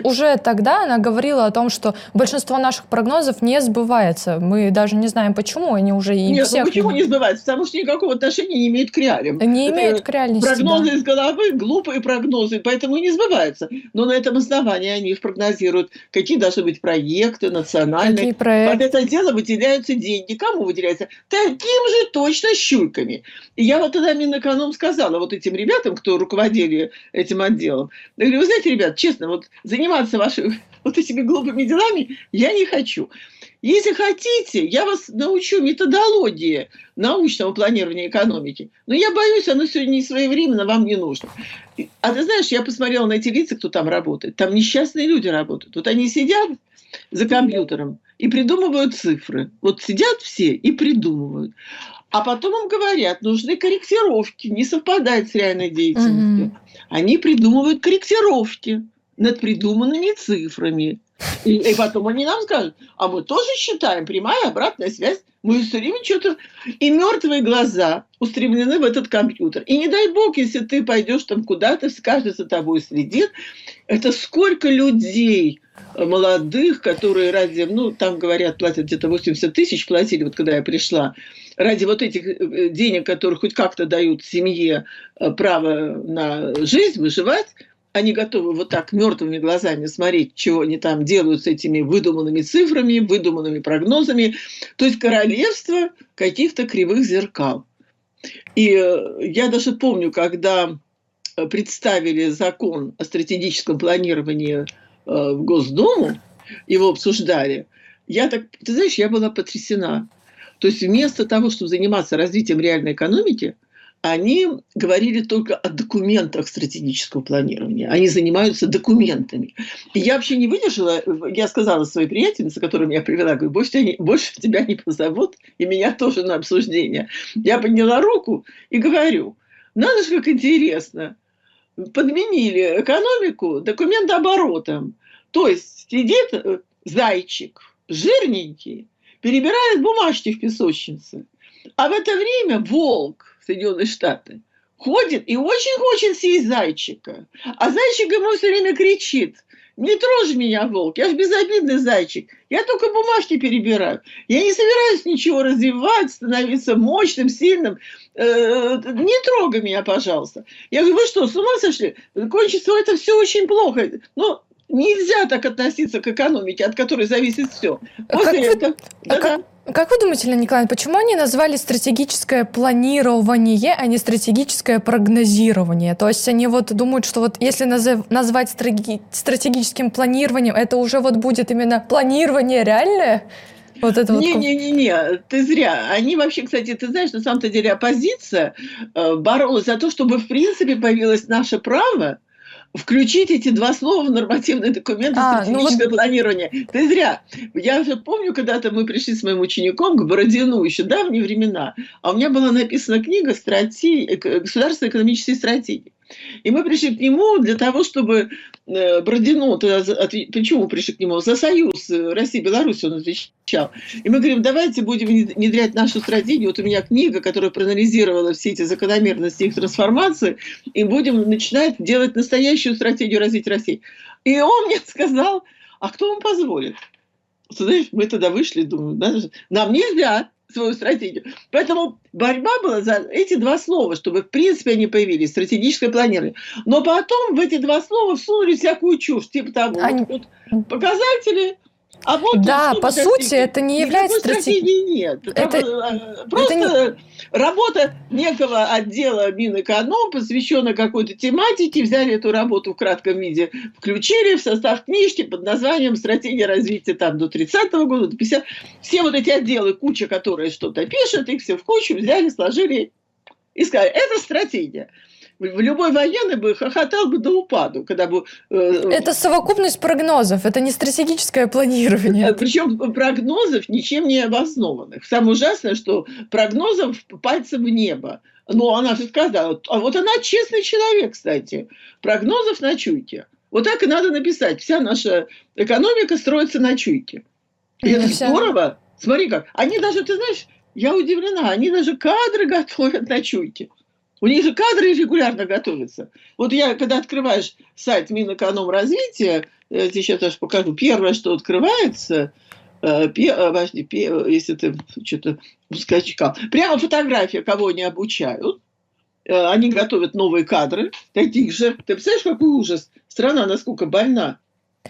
тогда она говорила о том, что большинство наших прогнозов не сбывается. Мы даже не знаем, почему они уже и Нет, всех... почему не сбывается? Потому что никакого отношения не имеют к реалиям. Не имеют к реальности, прогнозы из головы, глупые прогнозы, поэтому и не сбываются. Но на этом основании они прогнозируют, какие должны быть проекты национальные. Какие проекты? Под это дело выделяются деньги. Кому выделяются? Таким же точно щуйками. И я вот тогда Минэконом сказала вот этим ребятам, кто руководили этим отделом, я говорю, вы знаете, ребят, честно, вот заниматься вашими вот этими глупыми делами я не хочу. Если хотите, я вас научу методологии научного планирования экономики. Но я боюсь, оно сегодня не своевременно, вам не нужно. А ты знаешь, я посмотрела на эти лица, кто там работает. Там несчастные люди работают. Вот они сидят за компьютером и придумывают цифры. Вот сидят все и придумывают. А потом им говорят, нужны корректировки, не совпадает с реальной деятельностью. Они придумывают корректировки над придуманными цифрами. И потом они нам скажут, а мы тоже считаем, прямая обратная связь. Мы все время что-то... И мертвые глаза устремлены в этот компьютер. И не дай бог, если ты пойдешь там куда-то, каждый за тобой следит. Это сколько людей молодых, которые ради, там говорят, платят где-то 80 тысяч, платили, вот когда я пришла, ради вот этих денег, которые хоть как-то дают семье право на жизнь, выживать, они готовы вот так мертвыми глазами смотреть, чего они там делают с этими выдуманными цифрами, выдуманными прогнозами. То есть королевство каких-то кривых зеркал. И я даже помню, когда представили закон о стратегическом планировании в Госдуму, его обсуждали, ты знаешь, я была потрясена. То есть вместо того, чтобы заниматься развитием реальной экономики, они говорили только о документах стратегического планирования. Они занимаются документами. И я вообще не выдержала. Я сказала своей приятельнице, которая меня привела, говорю, больше тебя не позовут, и меня тоже на обсуждение. Я подняла руку и говорю, надо же, как интересно. Подменили экономику документооборотом. То есть сидит зайчик, жирненький, перебирает бумажки в песочнице. А в это время волк, Соединенные Штаты, ходит и очень хочет съесть зайчика. А зайчик ему все время кричит, не трожь меня, волк, я же безобидный зайчик, я только бумажки перебираю. Я не собираюсь ничего развивать, становиться мощным, сильным. Не трогай меня, пожалуйста. Я говорю, вы что, с ума сошли? Кончится это все очень плохо. Нельзя так относиться к экономике, от которой зависит все. Как вы думаете, Елена Николаевна, почему они назвали стратегическое планирование, а не стратегическое прогнозирование? То есть они думают, что если назвать стратегическим планированием, это уже будет именно планирование реальное? Не, ты зря. Они вообще, кстати, ты знаешь, на самом-то деле оппозиция боролась за то, чтобы в принципе появилось наше право включить эти два слова в нормативные документы стратегическое планирование. Ты зря. Я же помню, когда-то мы пришли с моим учеником к Бородину, еще давние времена, а у меня была написана книга «Государственной экономической стратегии». И мы пришли к нему для того, чтобы Бородино, почему пришли к нему? За союз России и Беларуси он отвечал. И мы говорим, давайте будем внедрять нашу стратегию. Вот у меня книга, которая проанализировала все эти закономерности их трансформации, и будем начинать делать настоящую стратегию развития России. И он мне сказал, а кто вам позволит? Знаешь, мы тогда вышли, думаю, нам нельзя свою стратегию. Поэтому борьба была за эти два слова, чтобы, в принципе, они появились, стратегическое планирование. Но потом в эти два слова всунули всякую чушь, типа того, вот показатели, а вот... Да, по сути, это не является стратегией. Нет. Просто работа некого отдела Минэконом, посвященная какой-то тематике, взяли эту работу в кратком виде, включили в состав книжки под названием «Стратегия развития там, до 30-го года, до 50-го». Все вот эти отделы, куча, которые что-то пишут, их все в кучу взяли, сложили и сказали, это стратегия. Любой военный бы хохотал бы до упаду, когда бы... Это совокупность прогнозов, это не стратегическое планирование. Причем прогнозов ничем не обоснованных. Самое ужасное, что прогнозов пальцем в небо. Но она же сказала, а вот она честный человек, кстати. Прогнозов на чуйке. Вот так и надо написать. Вся наша экономика строится на чуйке. И это здорово. Смотри как. Они даже, ты знаешь, я удивлена, они даже кадры готовят на чуйке. У них же кадры регулярно готовятся. Вот я, когда открываешь сайт Минэкономразвития, я тебе сейчас даже покажу. Первое, что открывается, если ты что-то скачал, прямо фотография, кого они обучают. Они готовят новые кадры, таких же. Ты представляешь, какой ужас? Страна насколько больна.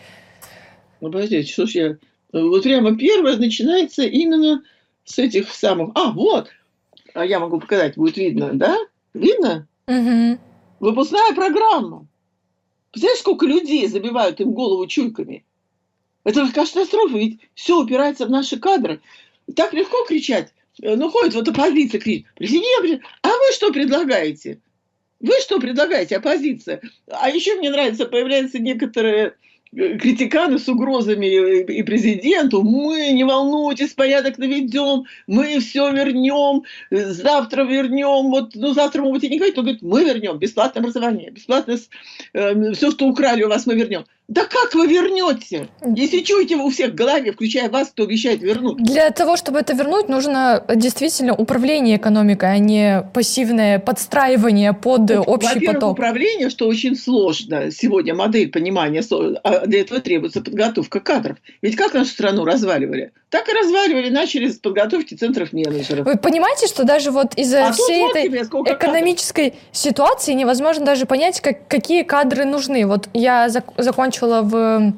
Ну, подождите, что ж я... Вот прямо первое начинается именно с этих самых... вот! А я могу показать, будет видно, да? Видно? Угу. Выпускная программа. Представляешь, сколько людей забивают им голову чуйками? Это же катастрофа, ведь все упирается в наши кадры. Так легко кричать. Ну, ходит вот оппозиция, кричит, президент, а вы что предлагаете? Вы что предлагаете, оппозиция? А еще мне нравится, появляются некоторые критиканы с угрозами и президенту. Мы, не волнуйтесь, порядок наведем, мы все вернем, завтра вернем. Вот, ну, завтра могут и не говорить, но говорит, мы вернем бесплатное образование, бесплатное все, что украли у вас, мы вернем. Да как вы вернете? Если чуете вы у всех в голове, включая вас, кто обещает вернуть. Для того, чтобы это вернуть, нужно действительно управление экономикой, а не пассивное подстраивание под общий Во-первых, поток. Управление, что очень сложно. Сегодня модель понимания, а для этого требуется подготовка кадров. Ведь как нашу страну разваливали? Так и разваливали, начали с подготовки центров менеджеров. Вы понимаете, что даже вот из-за всей этой экономической ситуации невозможно даже понять, какие кадры нужны. Вот я закончила в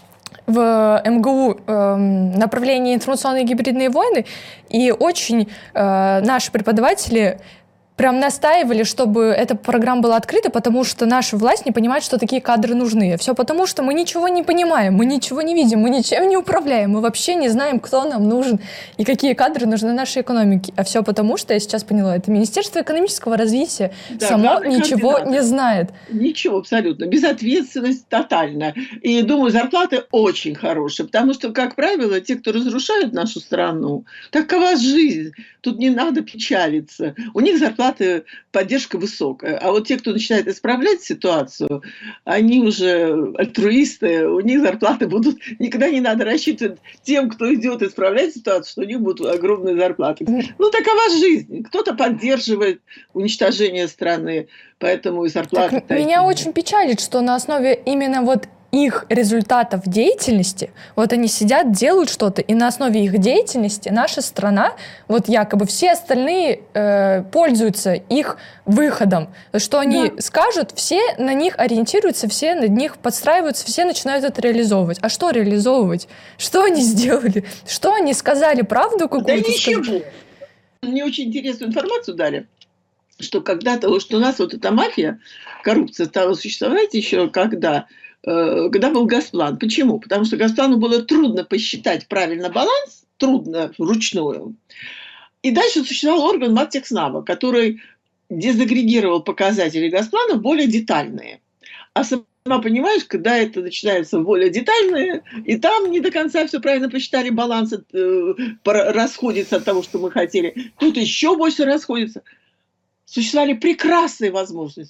МГУ направление информационные и гибридные войны, и очень наши преподаватели прям настаивали, чтобы эта программа была открыта, потому что наша власть не понимает, что такие кадры нужны. Все потому, что мы ничего не понимаем, мы ничего не видим, мы ничем не управляем, мы вообще не знаем, кто нам нужен и какие кадры нужны нашей экономике. А все потому, что я сейчас поняла, это Министерство экономического развития само ничего не знает. Ничего абсолютно. Безответственность тотальная. И, думаю, зарплаты очень хорошие, потому что, как правило, те, кто разрушают нашу страну, такова жизнь. Тут не надо печалиться. У них зарплаты, поддержка высокая. А вот те, кто начинает исправлять ситуацию, они уже альтруисты, у них зарплаты будут... Никогда не надо рассчитывать тем, кто идет исправлять ситуацию, что у них будут огромные зарплаты. Ну, такова жизнь. Кто-то поддерживает уничтожение страны, поэтому и зарплаты такие. Меня очень печалит, что на основе именно вот их результатов деятельности, вот они сидят, делают что-то, и на основе их деятельности наша страна, вот якобы все остальные пользуются их выходом. Что они скажут, все на них ориентируются, все на них подстраиваются, все начинают это реализовывать. А что реализовывать? Что они сделали? Что они сказали? Правду какую-то? Да ничего. Мне очень интересную информацию дали, что когда-то, что у нас вот эта мафия, коррупция стала существовать еще когда был Госплан. Почему? Потому что Госплану было трудно посчитать правильно баланс, трудно вручную. И дальше существовал орган Маттекснава, который дезагрегировал показатели Госплана более детальные. А сама понимаешь, когда это начинается более детальные, и там не до конца все правильно посчитали, баланс расходится от того, что мы хотели, тут еще больше расходится. Существовали прекрасные возможности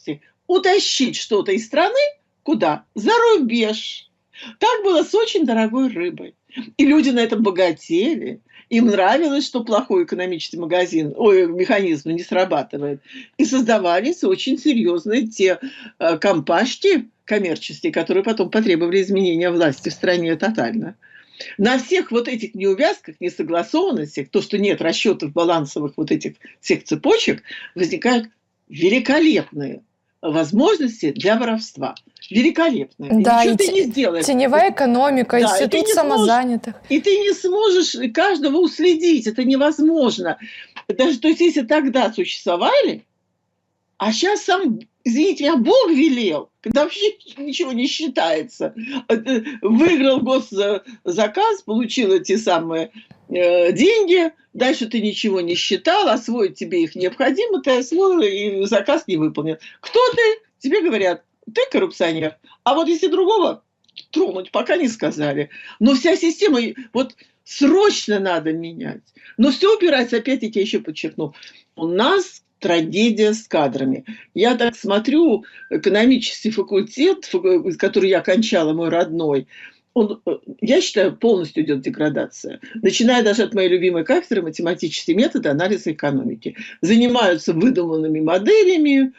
утащить что-то из страны куда? За рубеж. Так было с очень дорогой рыбой. И люди на этом богатели. Им нравилось, что плохой экономический механизм не срабатывает. И создавались очень серьезные те компашки коммерческие, которые потом потребовали изменения власти в стране тотально. На всех вот этих неувязках, несогласованностях, то, что нет расчетов балансовых вот этих всех цепочек, возникают великолепные возможности для воровства. Великолепные. Да, ничего ты не сделаешь. Теневая экономика, Да, институт самозанятых. И ты не сможешь каждого уследить. Это невозможно. Даже, то есть, если тогда существовали, а сейчас сам, извините меня, Бог велел, когда вообще ничего не считается. Выиграл госзаказ, получил эти самые деньги, дальше ты ничего не считал, освоить тебе их необходимо, ты освоил, и заказ не выполнен. Кто ты? Тебе говорят, ты коррупционер. А вот если другого тронуть, пока не сказали. Но вся система, вот срочно надо менять. Но все упирается, опять-таки, я еще подчеркну, у нас трагедия с кадрами. Я так смотрю, экономический факультет, который я окончала, мой родной, я считаю, полностью идет деградация. Начиная даже от моей любимой кафедры математические методы анализа экономики. Занимаются выдуманными моделями,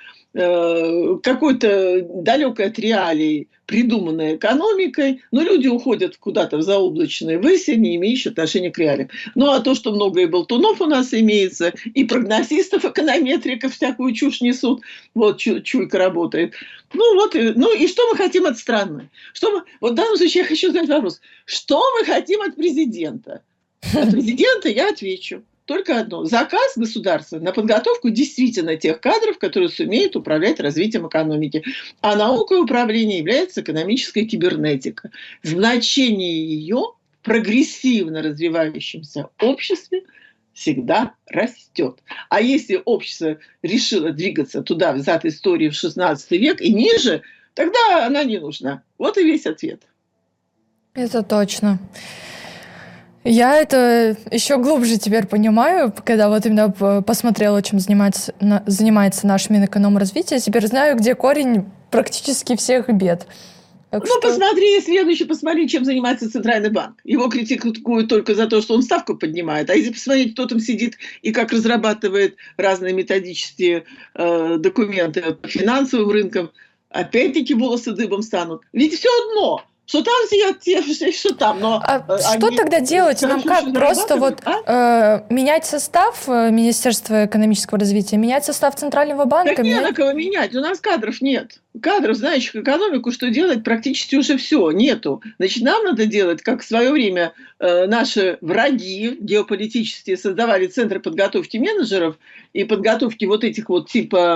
какой-то далекой от реалий придуманной экономикой, но люди уходят куда-то в заоблачные выси, не имеющие отношения к реалиям. Ну, а то, что много и болтунов у нас имеется, и прогнозистов, эконометриков всякую чушь несут, вот чуйка работает. Ну, вот, ну, и что мы хотим от страны? Вот в данном случае я хочу задать вопрос. Что мы хотим от президента? От президента я отвечу. Только одно. Заказ государства на подготовку действительно тех кадров, которые сумеют управлять развитием экономики. А наукой управления является экономическая кибернетика. Значение ее в прогрессивно развивающемся обществе всегда растет. А если общество решило двигаться туда, взад истории в 16 век и ниже, тогда она не нужна. Вот и весь ответ. Это точно. Я это еще глубже теперь понимаю, когда вот именно посмотрела, чем занимается наш Минэкономразвития. Теперь знаю, где корень практически всех бед. Посмотри, чем занимается Центральный банк. Его критикуют только за то, что он ставку поднимает. А если посмотреть, кто там сидит и как разрабатывает разные методические документы по финансовым рынкам, опять-таки волосы дыбом станут. Ведь все одно. Что там сидят те, что там. Но что тогда делать? Нам как? Просто вот менять состав Министерства экономического развития, менять состав Центрального банка? Так не на кого менять. У нас кадров нет. Кадров, знающих экономику, что делать, практически уже все. Нету. Значит, нам надо делать, как в свое время наши враги геополитические создавали центры подготовки менеджеров и подготовки вот этих вот типа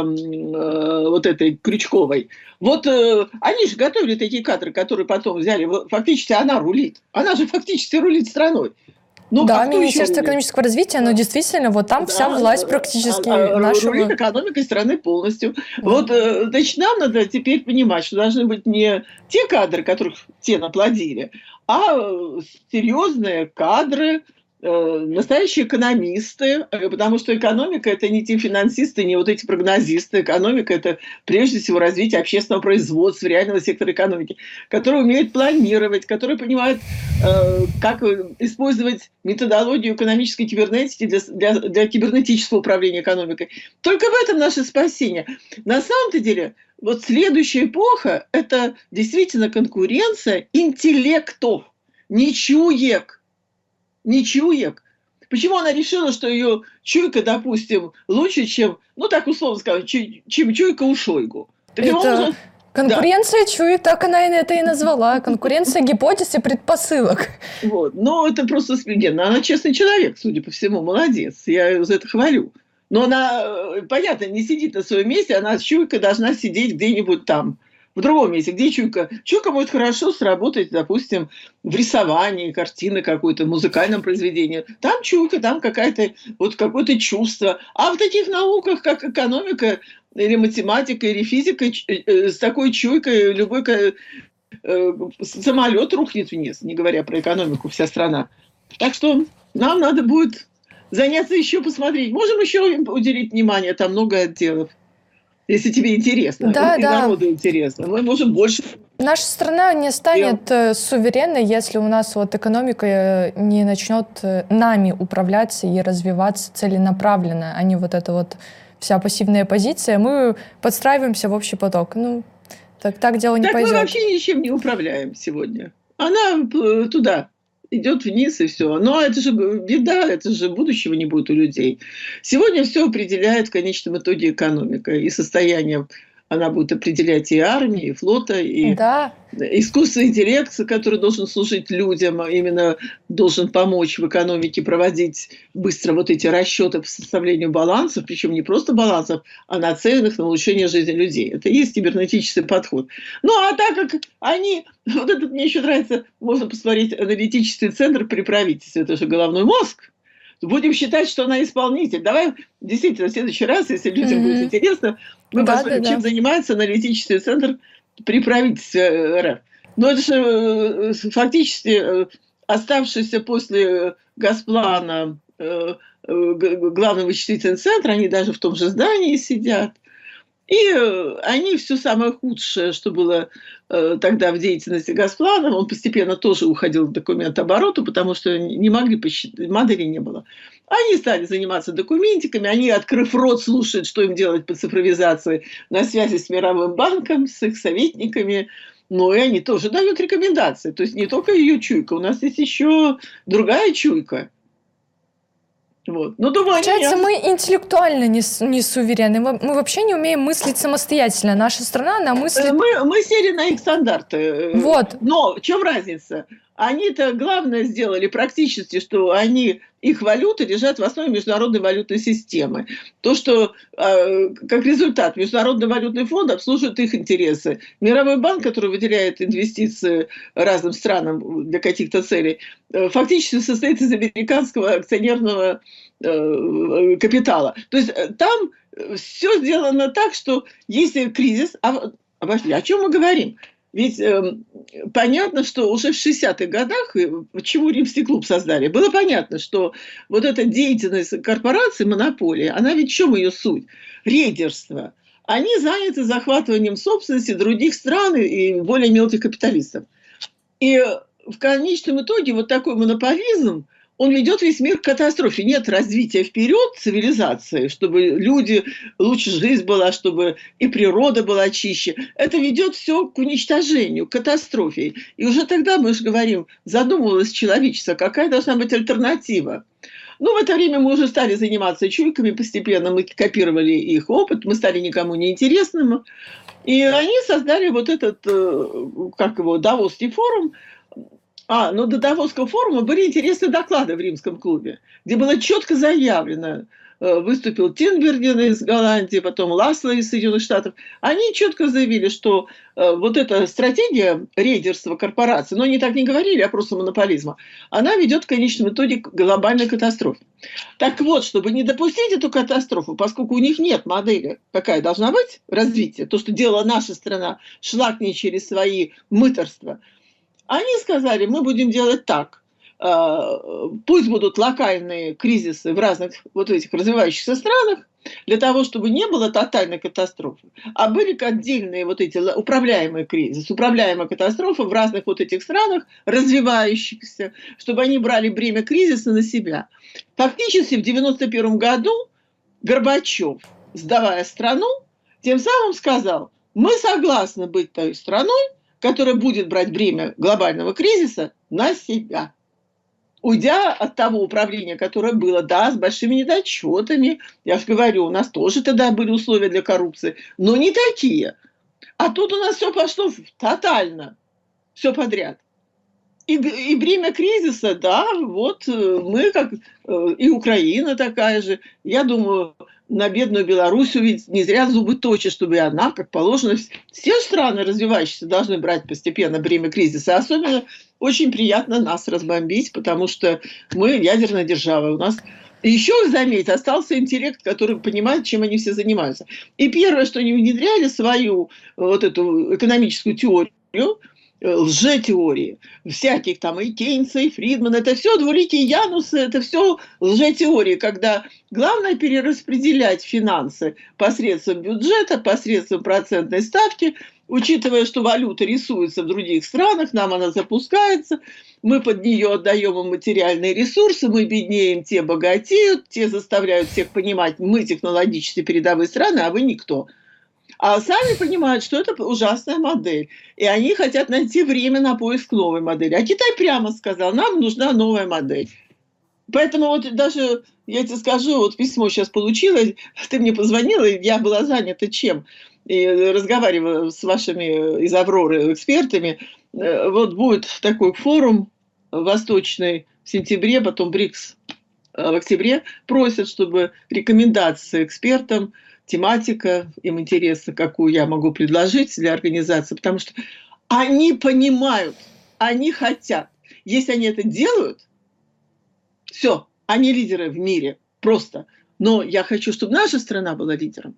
вот этой Крючковой. Вот они же готовили такие кадры, которые потом взяли. Фактически она рулит. Она же фактически рулит страной. Ну, да, Министерство экономического развития, но действительно, вот там вся власть практически нашего... Рулит экономикой страны полностью. Вот, значит, нам надо теперь понимать, что должны быть не те кадры, которых те наплодили, а серьезные кадры, настоящие экономисты, потому что экономика – это не те финансисты, не вот эти прогнозисты. Экономика – это прежде всего развитие общественного производства, реального сектора экономики, который умеет планировать, который понимает, как использовать методологию экономической кибернетики для кибернетического управления экономикой. Только в этом наше спасение. На самом-то деле, вот следующая эпоха – это действительно конкуренция интеллектов, не чуек. Не чуек. Почему она решила, что ее чуйка, допустим, лучше, чем, ну так условно скажем, чем чуйка у Шойгу? Это конкуренция чуек, так она это и назвала. Конкуренция гипотез и предпосылок. Вот. Но это просто спигенно. Она честный человек, судя по всему, молодец. Я ее за это хвалю. Но она, понятно, не сидит на своем месте, она чуйка должна сидеть где-нибудь там. В другом месте, где чуйка? Чуйка может хорошо сработать, допустим, в рисовании, картины какой-то, в музыкальном произведении. Там чуйка, там вот какое-то чувство. А в таких науках, как экономика, или математика, или физика, с такой чуйкой любой самолет рухнет вниз, не говоря про экономику, вся страна. Так что нам надо будет заняться еще, посмотреть. Можем еще им уделить внимание, там много отделов. Если тебе интересно, Да, и да. народу интересно, мы можем больше. Наша страна не станет суверенной, если у нас вот экономика не начнет нами управляться и развиваться целенаправленно, а не вот эта вот вся пассивная позиция. Мы подстраиваемся в общий поток. Ну, так дело не Так пойдет. мы вообще ничем не управляем сегодня. Она туда идет вниз и все. Но это же беда, это же будущего не будет у людей. Сегодня все определяет в конечном итоге экономика и состояние. Она будет определять и армии, и флота, и Да. искусственный интеллект, который должен служить людям, а именно должен помочь в экономике проводить быстро вот эти расчеты по составлению балансов, причем не просто балансов, а нацеленных на улучшение жизни людей. Это и есть кибернетический подход. Ну, а так как они, вот этот мне еще нравится, можно посмотреть аналитический центр при правительстве, это же головной мозг. Будем считать, что она исполнитель. Давай действительно в следующий раз, если людям будет интересно, мы посмотрим, чем занимается аналитический центр при правительстве РФ. Но это же фактически оставшийся после Госплана главный вычислительный центр, они даже в том же здании сидят. И они все самое худшее, что было тогда в деятельности Госплана, он постепенно тоже уходил в документообороту, потому что не могли посчитать, модели не было. Они стали заниматься документиками, они, открыв рот, слушают, что им делать по цифровизации, на связи с Мировым банком, с их советниками. Но и они тоже дают рекомендации. То есть не только ее чуйка, у нас есть еще другая чуйка. Вот. Ну, думаю, получается, мы интеллектуально не суверенны. Мы вообще не умеем мыслить самостоятельно. Наша страна, она мыслит... Мы сели на их стандарты. Вот. Но в чем разница? Они-то главное сделали практически, что их валюты лежат в основе международной валютной системы. То, что как результат Международный валютный фонд обслуживает их интересы. Мировой банк, который выделяет инвестиции разным странам для каких-то целей, фактически состоит из американского акционерного капитала. То есть там все сделано так, что если кризис... О чем мы говорим? Ведь понятно, что уже в 60-х годах, почему Римский клуб создали, было понятно, что вот эта деятельность корпораций, монополии, она ведь в чем ее суть? Рейдерство. Они заняты захватыванием собственности других стран и более мелких капиталистов. И в конечном итоге вот такой монополизм, он ведет весь мир к катастрофе. Нет развития вперед цивилизации, чтобы люди, лучше жизнь была, чтобы и природа была чище. Это ведет все к уничтожению, к катастрофе. И уже тогда, мы же говорим, задумывалось человечество, какая должна быть альтернатива. Ну, в это время мы уже стали заниматься чуйками постепенно, мы копировали их опыт, мы стали никому не интересным. И они создали вот этот, как его, Давосский форум. Но до Давосского форума были интересные доклады в Римском клубе, где было четко заявлено, выступил Тинберген из Голландии, потом Ласло из Соединенных Штатов. Они четко заявили, что вот эта стратегия рейдерства корпораций, но они так не говорили, а просто монополизма, она ведет в конечном итоге к глобальной катастрофе. Так вот, чтобы не допустить эту катастрофу, поскольку у них нет модели, какая должна быть развитие, то, что делала наша страна, шла к ней через свои мытарства, они сказали, мы будем делать так. Пусть будут локальные кризисы в разных вот этих развивающихся странах, для того, чтобы не было тотальной катастрофы, а были отдельные вот эти управляемые кризисы, управляемая катастрофа в разных вот этих странах, развивающихся, чтобы они брали бремя кризиса на себя. Фактически в 1991 году Горбачев, сдавая страну, тем самым сказал, мы согласны быть той страной, которая будет брать бремя глобального кризиса на себя. Уйдя от того управления, которое было, да, с большими недочетами. Я же говорю, у нас тоже тогда были условия для коррупции, но не такие. А тут у нас все пошло тотально, все подряд. И бремя кризиса, да, вот мы как и Украина такая же. Я думаю, на бедную Белоруссию ведь не зря зубы точат, чтобы и она, как положено, все страны развивающиеся должны брать постепенно бремя кризиса. Особенно очень приятно нас разбомбить, потому что мы ядерная держава. У нас еще, заметь, остался интеллект, который понимает, чем они все занимаются. И первое, что они внедряли свою вот эту экономическую теорию, лжетеории, всяких там и Кейнса, и Фридмана, это все двуликие Янусы, это все лжетеории, когда главное перераспределять финансы посредством бюджета, посредством процентной ставки, учитывая, что валюта рисуется в других странах, нам она запускается, мы под нее отдаем им материальные ресурсы, мы беднеем, те богатеют, те заставляют всех понимать, мы технологически передовые страны, а вы никто. А сами понимают, что это ужасная модель. И они хотят найти время на поиск новой модели. А Китай прямо сказал, нам нужна новая модель. Поэтому вот даже, я тебе скажу, вот письмо сейчас получила, ты мне позвонила, и я была занята чем? И разговаривала с вашими из «Авроры» экспертами. Вот будет такой форум восточный в сентябре, потом БРИКС в октябре. Просят, чтобы рекомендации экспертам, тематика, им интересно, какую я могу предложить для организации, потому что они понимают, они хотят. Если они это делают, все, они лидеры в мире, просто. Но я хочу, чтобы наша страна была лидером.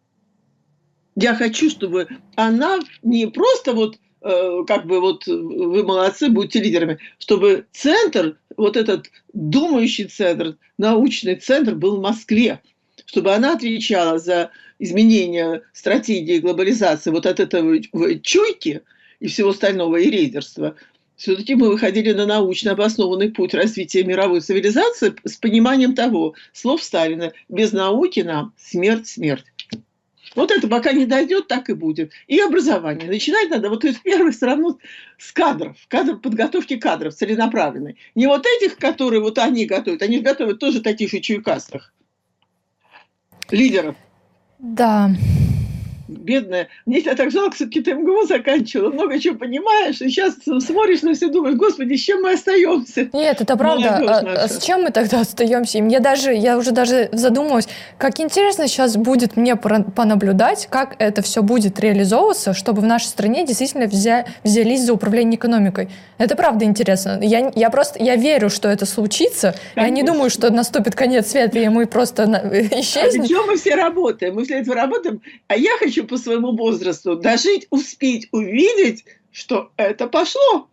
Я хочу, чтобы она не просто вот, как бы вот вы молодцы, будьте лидерами, чтобы центр, вот этот думающий центр, научный центр был в Москве, чтобы она отвечала за изменение стратегии глобализации вот от этого чуйки и всего остального и рейдерства. Все-таки мы выходили на научно обоснованный путь развития мировой цивилизации с пониманием того, слов Сталина, без науки нам смерть, смерть. Вот это пока не дойдет, так и будет. И образование. Начинать надо, вот из первых все равно с кадров, подготовки кадров целенаправленной. Не вот этих, которые вот они готовят тоже таких же чуйкастых лидеров. Да. Бедная. Мне тебя так жалко, все-таки ты МГУ заканчивала, много чего понимаешь, и сейчас смотришь на все, думаешь, господи, с чем мы остаемся? Нет, это правда. С чем мы тогда остаемся? И я уже даже задумалась, как интересно сейчас будет мне понаблюдать, как это все будет реализовываться, чтобы в нашей стране действительно взялись за управление экономикой. Это правда интересно. Я верю, что это случится. Конечно. Я не думаю, что наступит конец света, и мы просто исчезнем. А чем мы все работаем? Мы для этого работаем, а я хочу по своему возрасту дожить, успеть увидеть, что это пошло.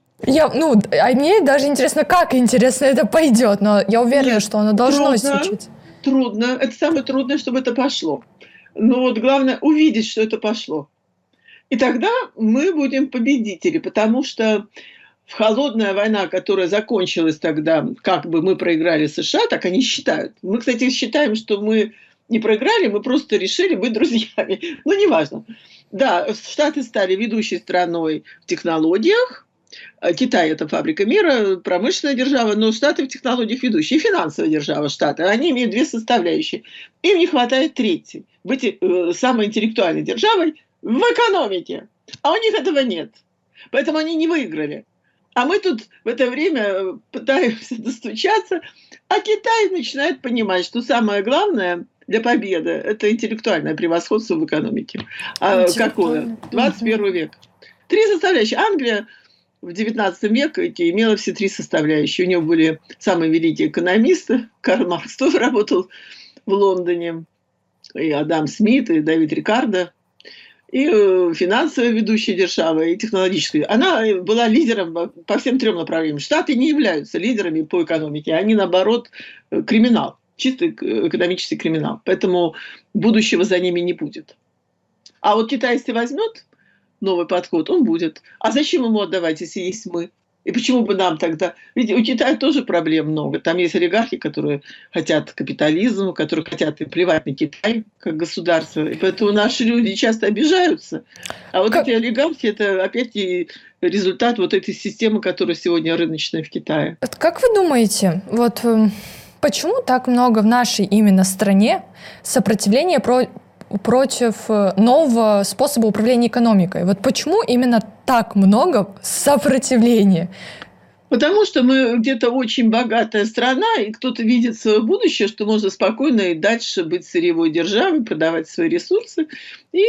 Мне даже интересно, как интересно это пойдет, но я уверена, что оно должно случиться. Трудно. Это самое трудное, чтобы это пошло. Но вот главное увидеть, что это пошло. И тогда мы будем победители, потому что холодная война, которая закончилась тогда, как бы мы проиграли США, так они считают. Мы, кстати, считаем, что мы не проиграли, мы просто решили быть друзьями. Ну, неважно. Да, Штаты стали ведущей страной в технологиях. Китай – это фабрика мира, промышленная держава, но Штаты в технологиях ведущие. И финансовая держава Штаты. Они имеют две составляющие. Им не хватает третьей. Быть самой интеллектуальной державой в экономике. А у них этого нет. Поэтому они не выиграли. А мы тут в это время пытаемся достучаться, а Китай начинает понимать, что самое главное для победы – это интеллектуальное превосходство в экономике. А какое? 21 век. Три составляющие. Англия в 19 веке имела все три составляющие. У нее были самые великие экономисты. Карл Маркс тоже работал в Лондоне. И Адам Смит, и Давид Рикардо. И финансовая ведущая держава, и технологическая. Она была лидером по всем трем направлениям. Штаты не являются лидерами по экономике. Они, наоборот, криминал. Чисто экономический криминал. Поэтому будущего за ними не будет. А вот Китай, если возьмет новый подход, он будет. А зачем ему отдавать, если есть мы? И почему бы нам тогда? Ведь у Китая тоже проблем много. Там есть олигархи, которые хотят капитализма, которые хотят и плевать на Китай как государство. И поэтому наши люди часто обижаются. А вот эти олигархи – это опять и результат вот этой системы, которая сегодня рыночная в Китае. Как вы думаете, вот почему так много в нашей именно стране сопротивления против нового способа управления экономикой? Вот почему именно так много сопротивления? Потому что мы где-то очень богатая страна, и кто-то видит свое будущее, что можно спокойно и дальше быть сырьевой державой, продавать свои ресурсы, и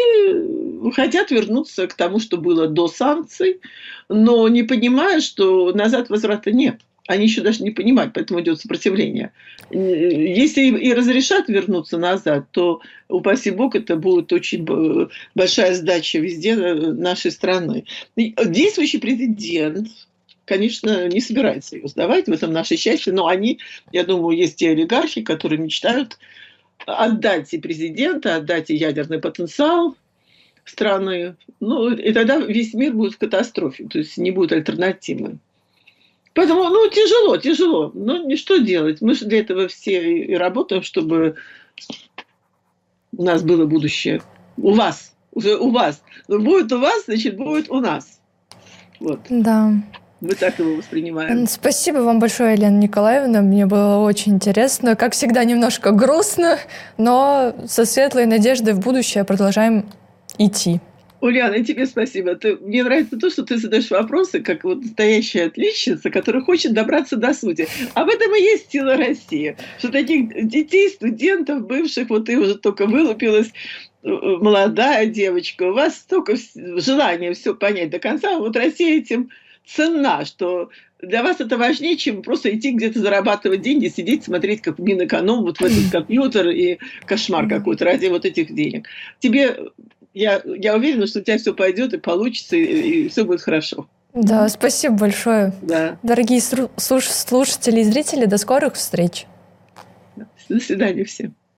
хотят вернуться к тому, что было до санкций, но не понимая, что назад возврата нет. Они еще даже не понимают, поэтому идет сопротивление. Если и разрешат вернуться назад, то, упаси бог, это будет очень большая сдача везде нашей страны. Действующий президент, конечно, не собирается ее сдавать, в этом наше счастье, но они, я думаю, есть те олигархи, которые мечтают отдать и президента, отдать и ядерный потенциал страны, ну, и тогда весь мир будет в катастрофе, то есть не будет альтернативы. Поэтому, тяжело. Но что делать? Мы же для этого все и работаем, чтобы у нас было будущее. Уже у вас. Но будет у вас, значит, будет у нас. Вот. Да. Мы так его воспринимаем. Спасибо вам большое, Елена Николаевна. Мне было очень интересно. Как всегда, немножко грустно, но со светлой надеждой в будущее продолжаем идти. Ульяна, и тебе спасибо. Мне нравится то, что ты задаешь вопросы, как вот настоящая отличница, которая хочет добраться до сути. Об этом и есть сила России. Что таких детей, студентов, бывших, вот ты уже только вылупилась, молодая девочка, у вас столько желания все понять до конца. Вот Россия этим ценна, что для вас это важнее, чем просто идти где-то зарабатывать деньги, сидеть, смотреть, как Минэконом вот в этот компьютер и кошмар какой-то ради вот этих денег. Я уверена, что у тебя все пойдет и получится, и все будет хорошо. Да, спасибо большое. Да. Дорогие слушатели и зрители, до скорых встреч. До свидания всем.